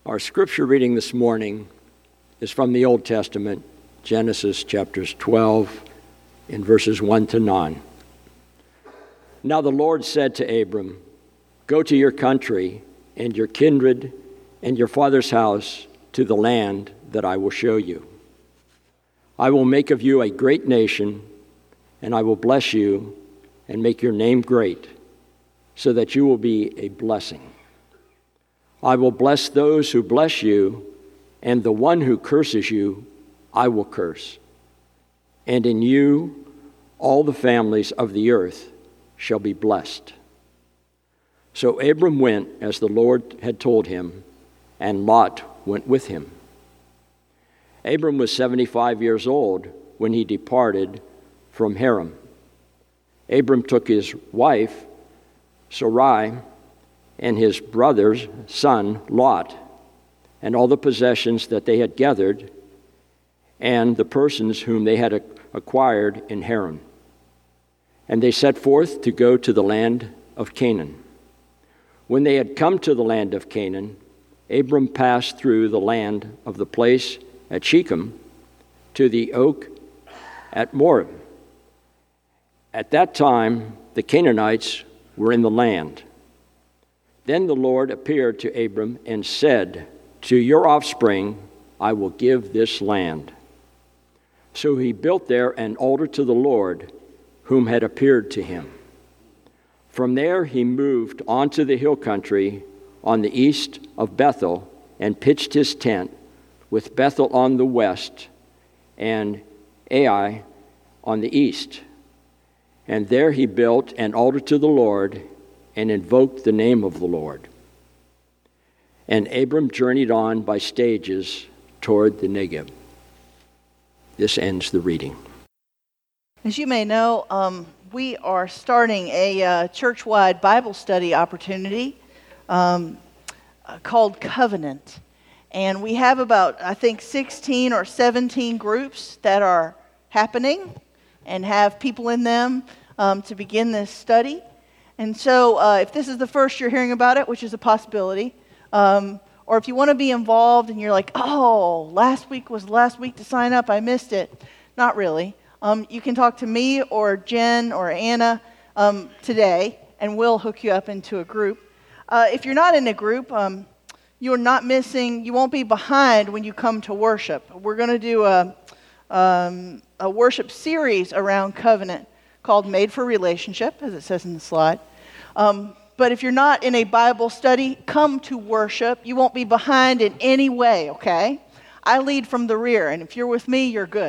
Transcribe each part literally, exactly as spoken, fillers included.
Our scripture reading this morning is from the Old Testament, Genesis chapters twelve, in verses one to nine. Now the Lord said to Abram, "Go to your country and your kindred and your father's house to the land that I will show you. I will make of you a great nation, and I will bless you and make your name great, so that you will be a blessing. I will bless those who bless you, and the one who curses you I will curse. And in you all the families of the earth shall be blessed." So Abram went as the Lord had told him, and Lot went with him. Abram was seventy-five years old when he departed from Haran. Abram took his wife, Sarai, and his brother's son, Lot, and all the possessions that they had gathered, and the persons whom they had acquired in Haran. And they set forth to go to the land of Canaan. When they had come to the land of Canaan, Abram passed through the land of the place at Shechem to the oak at Moreh. At that time, the Canaanites were in the land. Then the Lord appeared to Abram and said, "To your offspring I will give this land." So he built there an altar to the Lord, whom had appeared to him. From there he moved on to the hill country on the east of Bethel and pitched his tent, with Bethel on the west and Ai on the east. And there he built an altar to the Lord and invoked the name of the Lord. And Abram journeyed on by stages toward the Negev. This ends the reading. As you may know, um, we are starting a uh, church-wide Bible study opportunity um, uh, called Covenant. And we have about, I think, sixteen or seventeen groups that are happening and have people in them um, to begin this study. And so uh, if this is the first you're hearing about it, which is a possibility, um, or if you want to be involved and you're like, oh, last week was the last week to sign up, I missed it. Not really. Um, you can talk to me or Jen or Anna um, today, and we'll hook you up into a group. Uh, if you're not in a group, um, you're not missing, you won't be behind when you come to worship. We're going to do a, um, a worship series around covenant called Made for Relationship, as it says in the slide. Um, but if you're not in a Bible study, come to worship. You won't be behind in any way, okay? I lead from the rear, and if you're with me, you're good.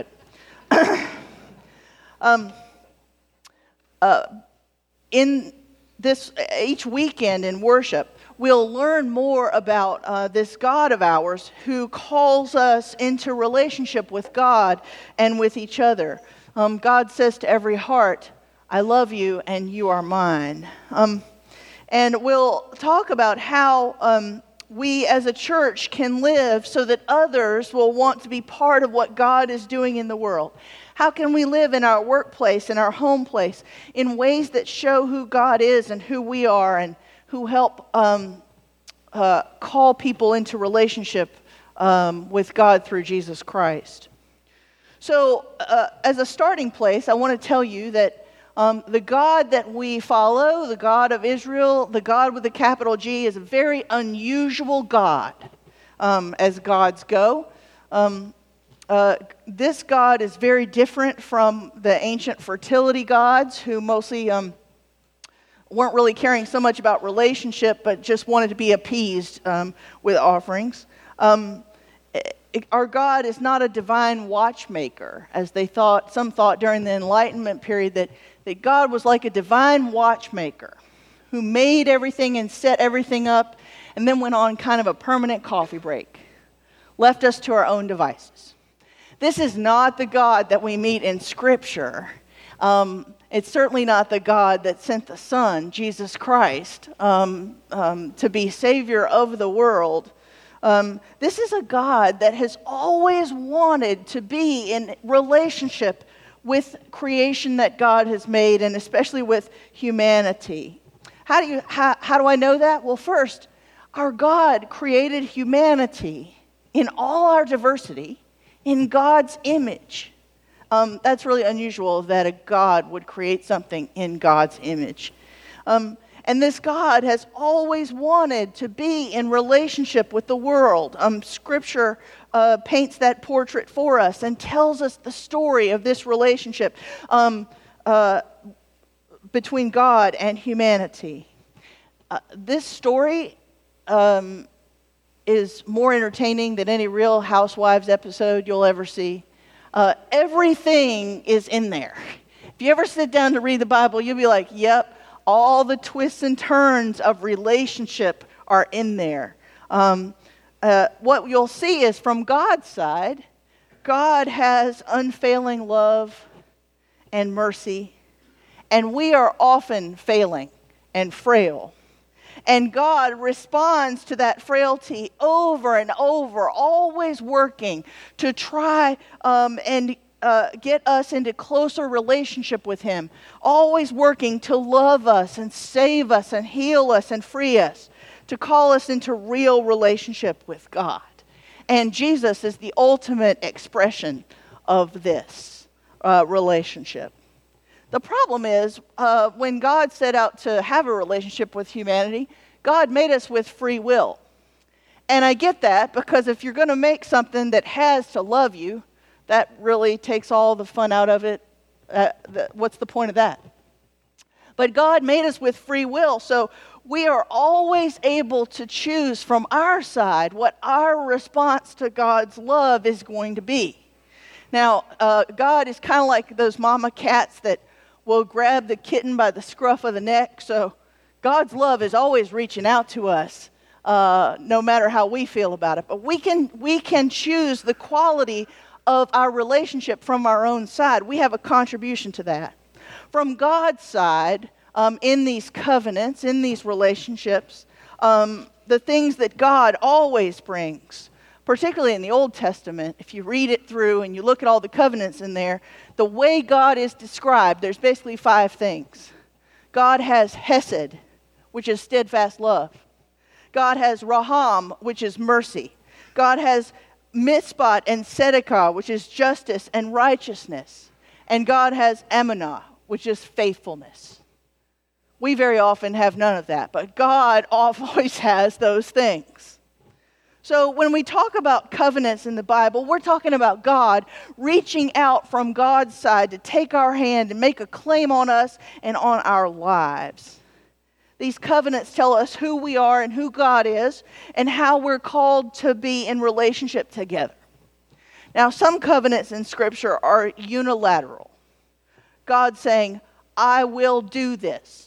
um, uh, in this, each weekend in worship, we'll learn more about uh, this God of ours who calls us into relationship with God and with each other. Um, God says to every heart, "I love you and you are mine." Um, and we'll talk about how um, we as a church can live so that others will want to be part of what God is doing in the world. How can we live in our workplace, in our home place, in ways that show who God is and who we are, and who help um, uh, call people into relationship um, with God through Jesus Christ. So, uh, as a starting place, I want to tell you that um, the God that we follow, the God of Israel, the God with a capital G, is a very unusual God, um, as gods go. Um, uh, this God is very different from the ancient fertility gods, who mostly um, weren't really caring so much about relationship, but just wanted to be appeased um, with offerings. Um, Our God is not a divine watchmaker, as they thought, some thought during the Enlightenment period, that, that God was like a divine watchmaker who made everything and set everything up and then went on kind of a permanent coffee break, left us to our own devices. This is not the God that we meet in Scripture. Um, it's certainly not the God that sent the Son, Jesus Christ, um, um, to be Savior of the world. Um, this is a God that has always wanted to be in relationship with creation that God has made, and especially with humanity. How do you how, how do I know that? Well, first, Our God created humanity in all our diversity in God's image. Um, that's really unusual that a God would create something in God's image. Um, and this God has always wanted to be in relationship with the world. Um, scripture uh, paints that portrait for us and tells us the story of this relationship um, uh, between God and humanity. Uh, this story um, is more entertaining than any Real Housewives episode you'll ever see. Uh, everything is in there. If you ever sit down to read the Bible, you'll be like, yep, all the twists and turns of relationship are in there. Um, uh, what you'll see is from God's side, God has unfailing love and mercy, and we are often failing and frail. And God responds to that frailty over and over, always working to try um, and uh, get us into closer relationship with Him. Always working to love us and save us and heal us and free us. To call us into real relationship with God. And Jesus is the ultimate expression of this uh, relationship. The problem is, uh, when God set out to have a relationship with humanity, God made us with free will. And I get that, because if you're going to make something that has to love you, that really takes all the fun out of it. Uh, the, what's the point of that? But God made us with free will, so we are always able to choose from our side what our response to God's love is going to be. Now, uh, God is kind of like those mama cats that will grab the kitten by the scruff of the neck. So God's love is always reaching out to us, uh, no matter how we feel about it. But we can we can choose the quality of our relationship from our own side. We have a contribution to that. From God's side, um, in these covenants, in these relationships, um, the things that God always brings, particularly in the Old Testament, if you read it through and you look at all the covenants in there, the way God is described, there's basically five things. God has hesed, which is steadfast love. God has raham, which is mercy. God has mishpat and tzedakah, which is justice and righteousness. And God has emunah, which is faithfulness. We very often have none of that, but God always has those things. So when we talk about covenants in the Bible, we're talking about God reaching out from God's side to take our hand and make a claim on us and on our lives. These covenants tell us who we are and who God is and how we're called to be in relationship together. Now, some covenants in Scripture are unilateral. God saying, I will do this.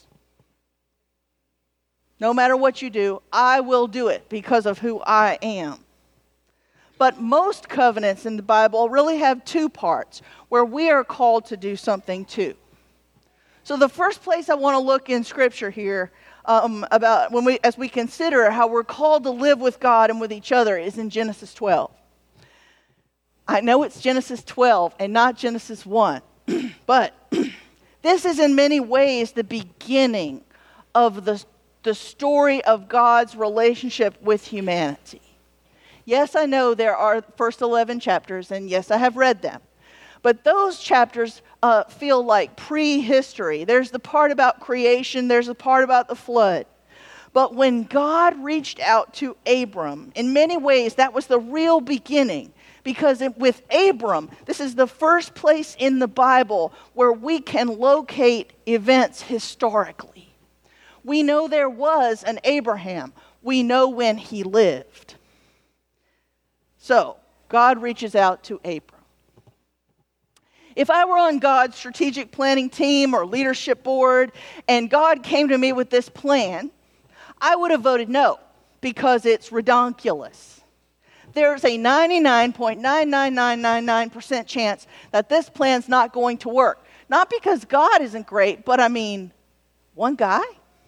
No matter what you do, I will do it because of who I am. But most covenants in the Bible really have two parts where we are called to do something too. So the first place I want to look in Scripture here um, about when we, as we consider how we're called to live with God and with each other is in Genesis twelve. I know it's Genesis twelve and not Genesis one, but this is in many ways the beginning of the the story of God's relationship with humanity. Yes, I know there are first eleven chapters, and yes, I have read them. But those chapters uh, feel like prehistory. There's the part about creation, there's the part about the flood. But when God reached out to Abram, in many ways, that was the real beginning. Because it, with Abram, this is the first place in the Bible where we can locate events historically. We know there was an Abraham. We know when he lived. So, God reaches out to Abram. If I were on God's strategic planning team or leadership board, and God came to me with this plan, I would have voted no, because it's redonkulous. There's a ninety-nine point nine nine nine nine nine percent chance that this plan's not going to work. Not because God isn't great, but I mean, one guy?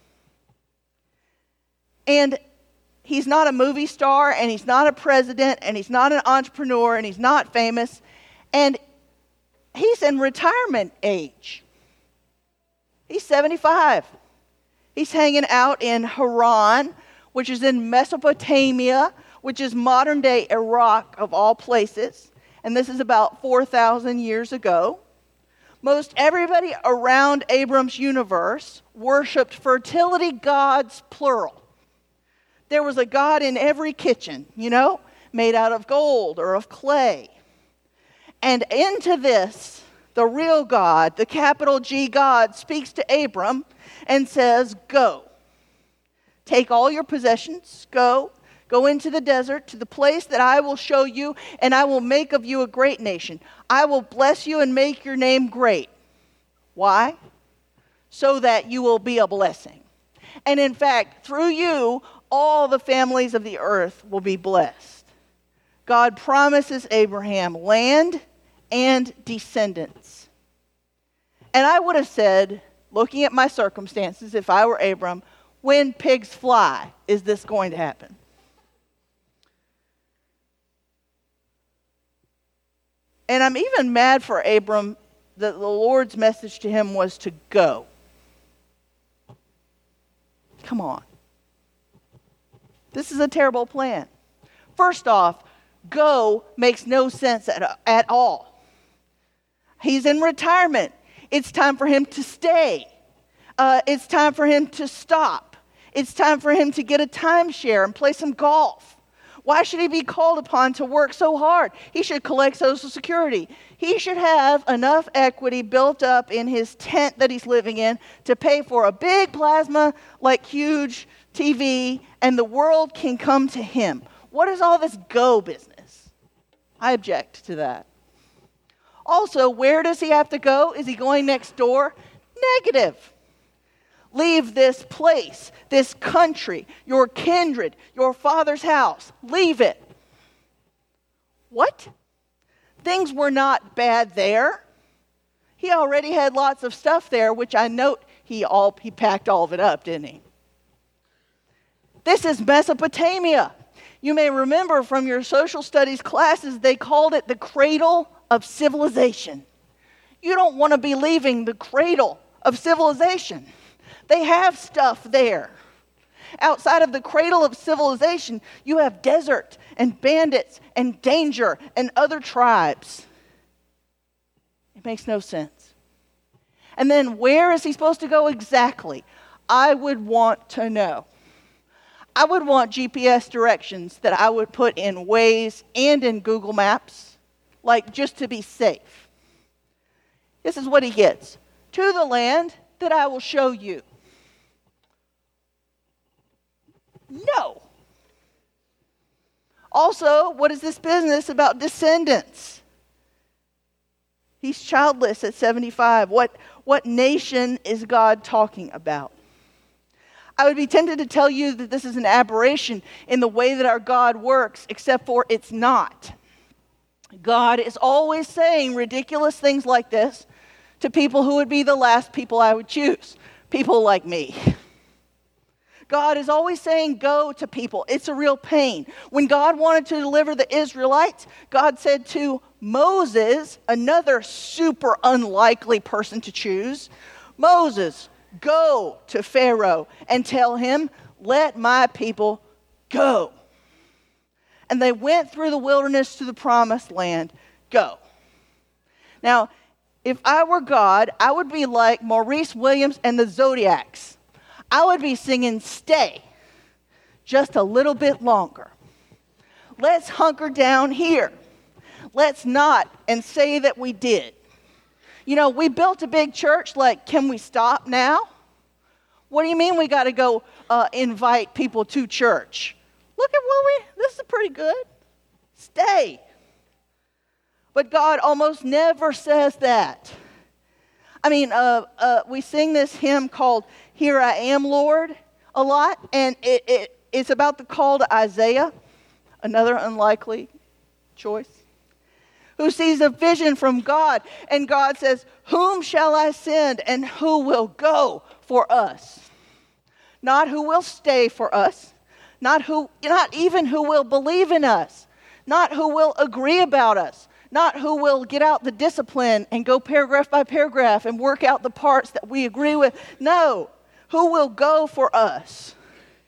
And he's not a movie star, and he's not a president, and he's not an entrepreneur, and he's not famous. And he's in retirement age. He's seventy-five. He's hanging out in Haran which is in Mesopotamia, which is modern-day Iraq of all places. And this is about four thousand years ago. Most everybody around Abram's universe worshipped fertility gods, plural. There was a god in every kitchen, you know, made out of gold or of clay. And into this, the real God, the capital G God, speaks to Abram and says, go. Take all your possessions, go. Go into the desert to the place that I will show you, and I will make of you a great nation. I will bless you and make your name great. Why? So that you will be a blessing. And in fact, through you, all the families of the earth will be blessed. God promises Abraham land and descendants. And I would have said, looking at my circumstances, if I were Abram, when pigs fly, is this going to happen? And I'm even mad for Abram that the Lord's message to him was to go. Come on. This is a terrible plan. First off, go makes no sense at, at all. He's in retirement. It's time for him to stay. Uh, it's time for him to stop. It's time for him to get a timeshare and play some golf. Why should he be called upon to work so hard? He should collect Social Security. He should have enough equity built up in his tent that he's living in to pay for a big plasma, like huge T V, and the world can come to him. What is all this go business? I object to that. Also, where does he have to go? Is he going next door? Negative. Leave this place, this country, your kindred, your father's house. Leave it. What? Things were not bad there. He already had lots of stuff there, which I note he all he packed all of it up, didn't he? This is Mesopotamia. You may remember from your social studies classes, they called it the cradle of civilization. You don't want to be leaving the cradle of civilization. They have stuff there. Outside of the cradle of civilization, you have desert and bandits and danger and other tribes. It makes no sense. And then where is he supposed to go exactly? I would want to know. I would want G P S directions that I would put in Waze and in Google Maps, like just to be safe. This is what he gets. To the land that I will show you. No. Also, what is this business about descendants? He's childless at seventy-five. What, what nation is God talking about? I would be tempted to tell you that this is an aberration in the way that our God works, except for it's not. God is always saying ridiculous things like this to people who would be the last people I would choose, people like me. God is always saying go to people. It's a real pain. When God wanted to deliver the Israelites, God said to Moses, another super unlikely person to choose, Moses, go to Pharaoh and tell him, let my people go. And they went through the wilderness to the promised land. Go. Now, if I were God, I would be like Maurice Williams and the Zodiacs. I would be singing, stay, just a little bit longer. Let's hunker down here. Let's not and say that we did. You know, we built a big church, like, can we stop now? What do you mean we got to go uh, invite people to church? Look at what we, this is pretty good. Stay. But God almost never says that. I mean, uh, uh, we sing this hymn called Here I Am, Lord, a lot, and it, it, it's about the call to Isaiah, another unlikely choice, who sees a vision from God, and God says, whom shall I send, and who will go for us? Not who will stay for us, not who, not even who will believe in us, not who will agree about us, not who will get out the discipline and go paragraph by paragraph and work out the parts that we agree with. No, who will go for us?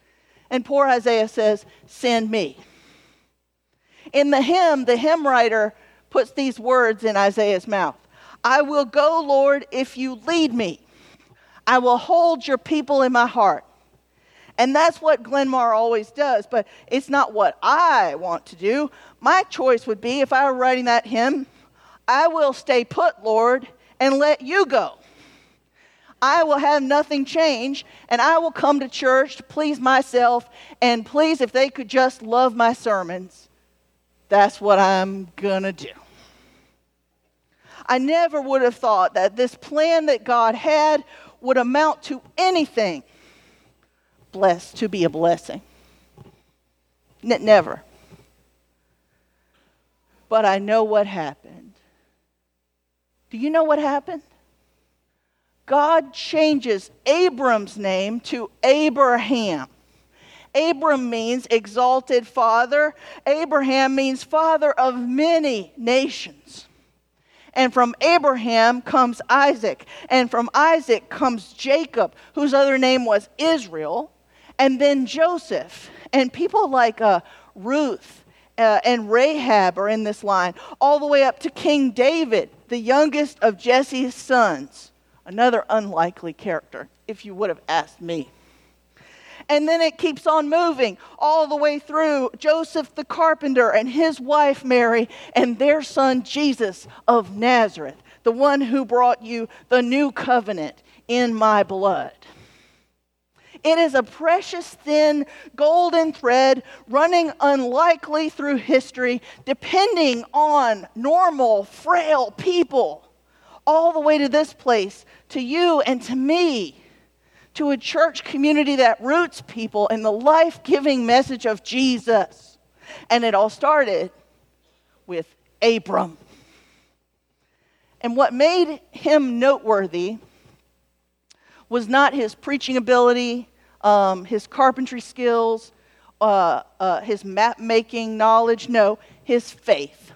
And poor Isaiah says, send me. In the hymn, the hymn writer puts these words in Isaiah's mouth. I will go, Lord, if you lead me. I will hold your people in my heart. And that's what Glenmar always does, but it's not what I want to do. My choice would be, if I were writing that hymn, I will stay put, Lord, and let you go. I will have nothing change, and I will come to church to please myself, and please, if they could just love my sermons, that's what I'm gonna do. I never would have thought that this plan that God had would amount to anything blessed to be a blessing. N- never. But I know what happened. Do you know what happened? God changes Abram's name to Abraham. Abram means exalted father. Abraham means father of many nations. And from Abraham comes Isaac. And from Isaac comes Jacob, whose other name was Israel. And then Joseph. And people like uh, Ruth uh, and Rahab are in this line. All the way up to King David, the youngest of Jesse's sons. Another unlikely character, if you would have asked me. And then it keeps on moving all the way through Joseph the carpenter and his wife Mary and their son Jesus of Nazareth, the one who brought you the new covenant in my blood. It is a precious thin golden thread running unlikely through history, depending on normal, frail people, all the way to this place, to you and to me, to a church community that roots people in the life-giving message of Jesus. And it all started with Abram. And what made him noteworthy was not his preaching ability, um, his carpentry skills, uh, uh, his map-making knowledge. No, his faith.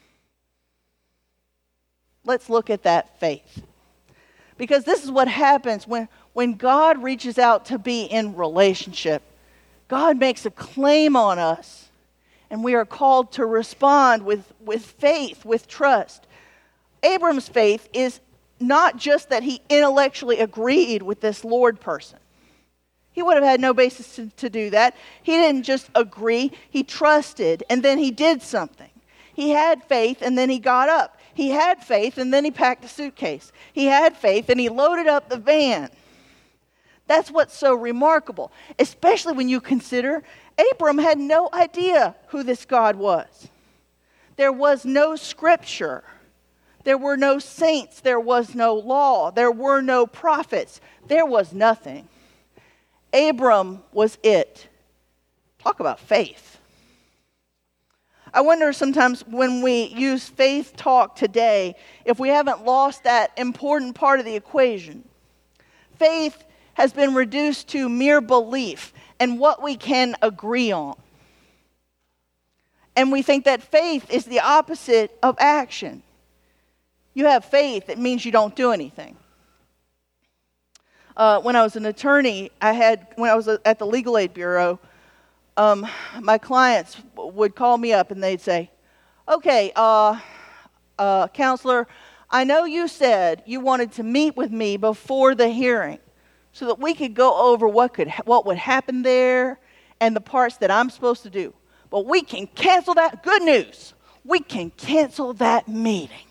Let's look at that faith. Because this is what happens when, when God reaches out to be in relationship. God makes a claim on us, and we are called to respond with, with faith, with trust. Abram's faith is not just that he intellectually agreed with this Lord person. He would have had no basis to, to do that. He didn't just agree, he trusted, and then he did something. He had faith, and then he got up. He had faith, and then he packed a suitcase. He had faith, and he loaded up the van. That's what's so remarkable, especially when you consider Abram had no idea who this God was. There was no scripture. There were no saints. There was no law. There were no prophets. There was nothing. Abram was it. Talk about faith. I wonder sometimes when we use faith talk today, if we haven't lost that important part of the equation. Faith has been reduced to mere belief and what we can agree on. And we think that faith is the opposite of action. You have faith, it means you don't do anything. Uh, when I was an attorney, I had when I was at the Legal Aid Bureau, um, my clients would call me up and they'd say, okay, uh, uh, counselor, I know you said you wanted to meet with me before the hearing so that we could go over what could what would happen there and the parts that I'm supposed to do. But we can cancel that. Good news. We can cancel that meeting.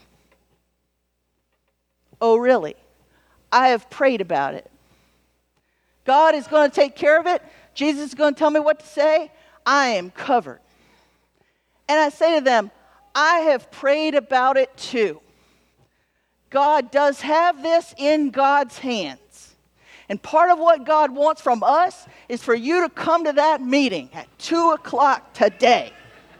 Oh, really? I have prayed about it. God is going to take care of it. Jesus is going to tell me what to say. I am covered. And I say to them, I have prayed about it too. God does have this in God's hands. And part of what God wants from us is for you to come to that meeting at two o'clock today.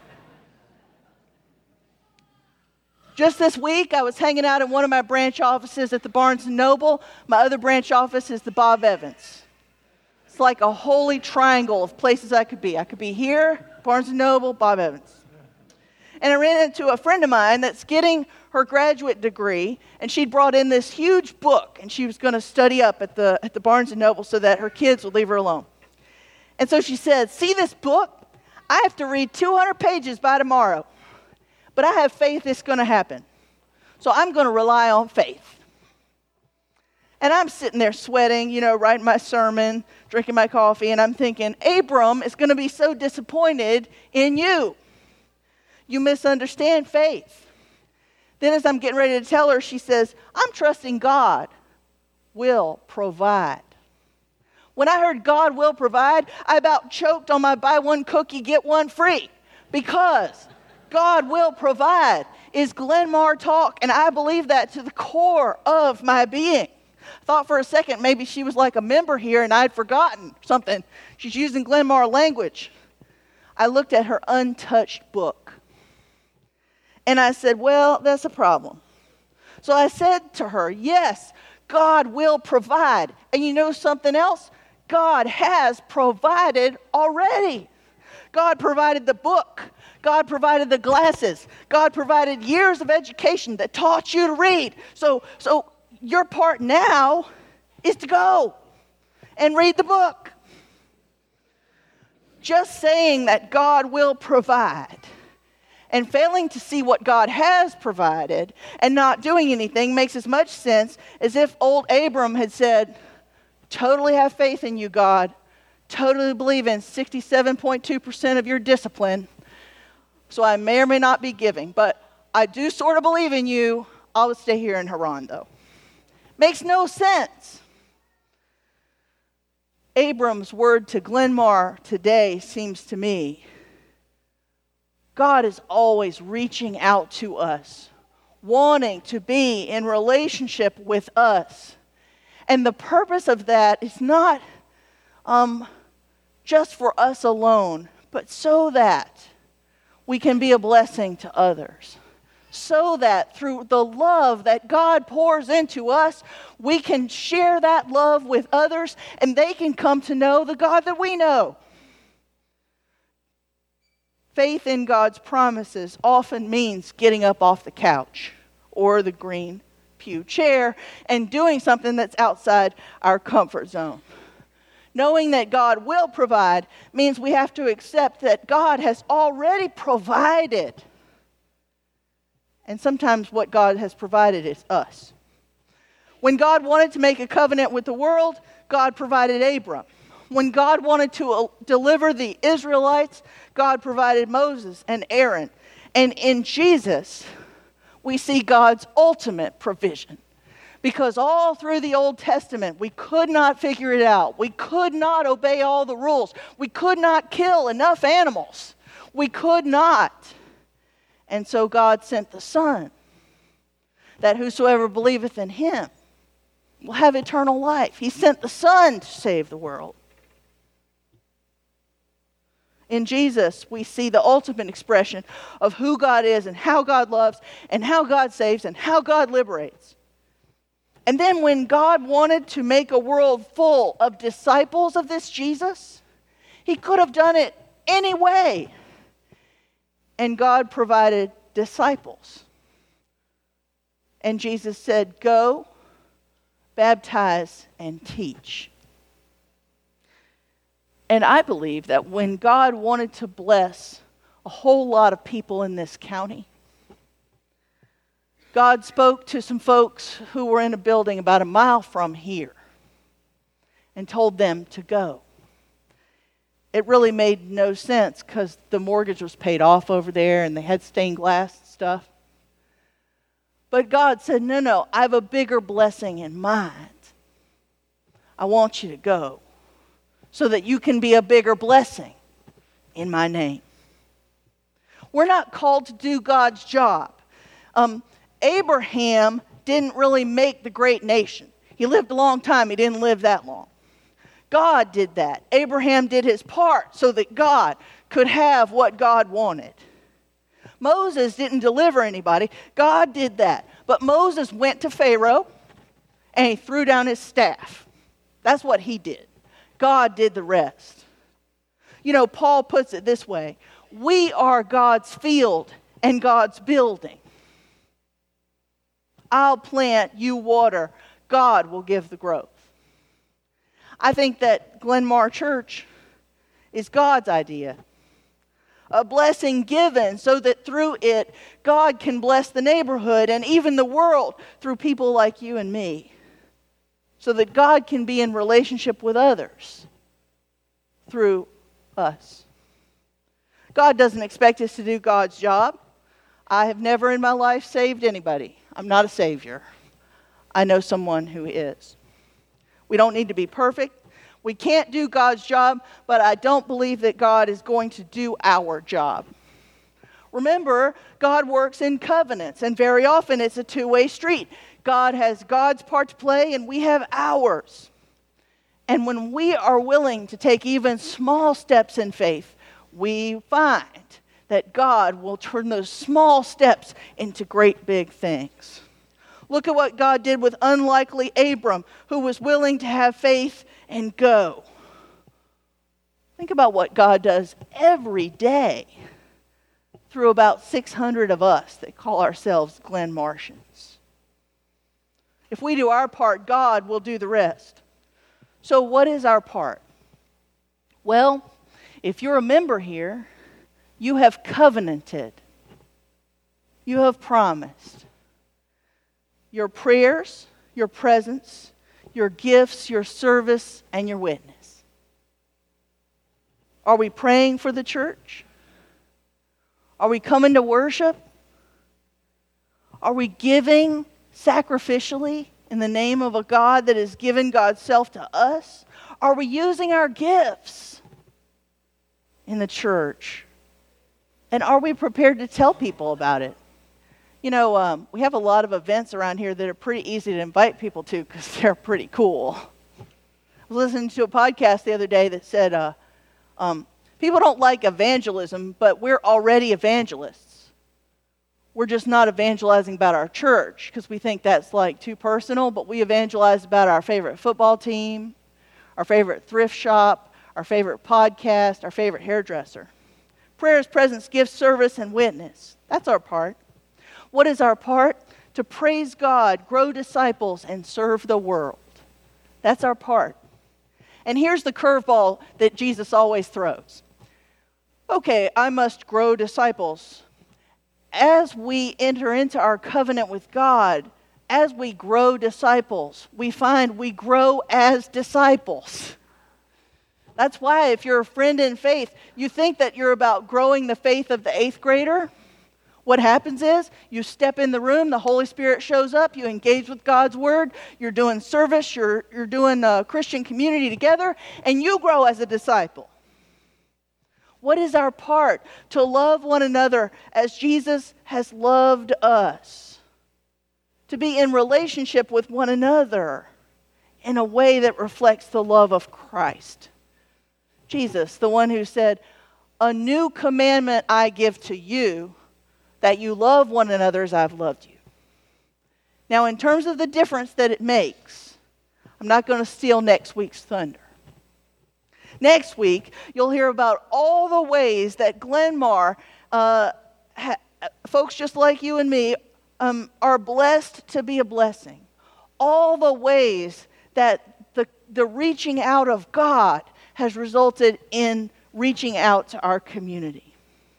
Just this week, I was hanging out in one of my branch offices at the Barnes and Noble. My other branch office is the Bob Evans. It's like a holy triangle of places I could be. I could be here, Barnes and Noble, Bob Evans. And I ran into a friend of mine that's getting her graduate degree, and she'd brought in this huge book, and she was going to study up at the at the Barnes and Noble so that her kids would leave her alone. And so she said, see this book? I have to read two hundred pages by tomorrow. But I have faith it's going to happen. So I'm going to rely on faith. And I'm sitting there sweating, you know, writing my sermon, drinking my coffee, and I'm thinking, Abram is going to be so disappointed in you. You misunderstand faith. Then as I'm getting ready to tell her, she says, I'm trusting God will provide. When I heard God will provide, I about choked on my buy one cookie, get one free. Because God will provide is Glenmar talk, and I believe that to the core of my being. I thought for a second maybe she was like a member here and I'd forgotten something. She's using Glenmar language. I looked at her untouched book. And I said, well, that's a problem. So I said to her, yes, God will provide. And you know something else? God has provided already. God provided the book. God provided the glasses. God provided years of education that taught you to read. So, so your part now is to go and read the book. Just saying that God will provide and failing to see what God has provided and not doing anything makes as much sense as if old Abram had said, totally have faith in you, God. Totally believe in sixty-seven point two percent of your discipline. So I may or may not be giving, but I do sort of believe in you. I'll stay here in Haran, though. Makes no sense. Abram's word to Glenmar today seems to me, God is always reaching out to us, wanting to be in relationship with us. And the purpose of that is not um, just for us alone, but so that we can be a blessing to others. So that through the love that God pours into us, we can share that love with others and they can come to know the God that we know. Faith in God's promises often means getting up off the couch or the green pew chair and doing something that's outside our comfort zone. Knowing that God will provide means we have to accept that God has already provided. And sometimes what God has provided is us. When God wanted to make a covenant with the world, God provided Abram. When God wanted to deliver the Israelites, God provided Moses and Aaron. And in Jesus, we see God's ultimate provision. Because all through the Old Testament, we could not figure it out. We could not obey all the rules. We could not kill enough animals. We could not. And so God sent the Son, that whosoever believeth in him will have eternal life. He sent the Son to save the world. In Jesus, we see the ultimate expression of who God is and how God loves and how God saves and how God liberates. And then when God wanted to make a world full of disciples of this Jesus, he could have done it any way. And God provided disciples. And Jesus said, go, baptize, and teach. And I believe that when God wanted to bless a whole lot of people in this county, God spoke to some folks who were in a building about a mile from here and told them to go. It really made no sense because the mortgage was paid off over there and they had stained glass stuff. But God said, no, no, I have a bigger blessing in mind. I want you to go so that you can be a bigger blessing in my name. We're not called to do God's job. Um, Abraham didn't really make the great nation. He lived a long time. He didn't live that long. God did that. Abraham did his part so that God could have what God wanted. Moses didn't deliver anybody. God did that. But Moses went to Pharaoh and he threw down his staff. That's what he did. God did the rest. You know, Paul puts it this way. We are God's field and God's building. I'll plant, you water. God will give the growth. I think that Glenmar Church is God's idea. A blessing given so that through it, God can bless the neighborhood and even the world through people like you and me. So that God can be in relationship with others through us. God doesn't expect us to do God's job. I have never in my life saved anybody. I'm not a savior. I know someone who is. We don't need to be perfect. We can't do God's job, but I don't believe that God is going to do our job. Remember, God works in covenants, and very often it's a two-way street. God has God's part to play, and we have ours. And when we are willing to take even small steps in faith, we find that God will turn those small steps into great big things. Look at what God did with unlikely Abram, who was willing to have faith and go. Think about what God does every day through about six hundred of us that call ourselves Glen Martians. If we do our part, God will do the rest. So what is our part? Well, if you're a member here, you have covenanted. You have promised. Your prayers, your presence, your gifts, your service, and your witness. Are we praying for the church? Are we coming to worship? Are we giving sacrificially in the name of a God that has given God's self to us? Are we using our gifts in the church? And are we prepared to tell people about it? You know, um, we have a lot of events around here that are pretty easy to invite people to because they're pretty cool. I was listening to a podcast the other day that said, uh, um, people don't like evangelism, but we're already evangelists. We're just not evangelizing about our church because we think that's like too personal, but we evangelize about our favorite football team, our favorite thrift shop, our favorite podcast, our favorite hairdresser. Prayers, presence, gifts, service, and witness. That's our part. What is our part? To praise God, grow disciples, and serve the world. That's our part. And here's the curveball that Jesus always throws. Okay, I must grow disciples. As we enter into our covenant with God, as we grow disciples, we find we grow as disciples. That's why if you're a friend in faith, you think that you're about growing the faith of the eighth grader. What happens is you step in the room, the Holy Spirit shows up, you engage with God's Word, you're doing service, you're, you're doing a Christian community together, and you grow as a disciple. What is our part? To love one another as Jesus has loved us. To be in relationship with one another in a way that reflects the love of Christ. Jesus, the one who said, "A new commandment I give to you, that you love one another as I've loved you." Now, in terms of the difference that it makes, I'm not going to steal next week's thunder. Next week, you'll hear about all the ways that Glenmar, uh, ha- folks just like you and me, um, are blessed to be a blessing. All the ways that the, the reaching out of God has resulted in reaching out to our community.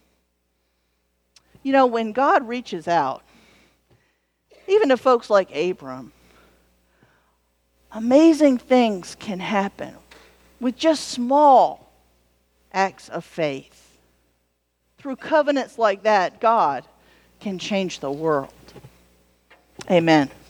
You know, when God reaches out, even to folks like Abram, amazing things can happen with just small acts of faith. Through covenants like that, God can change the world. Amen.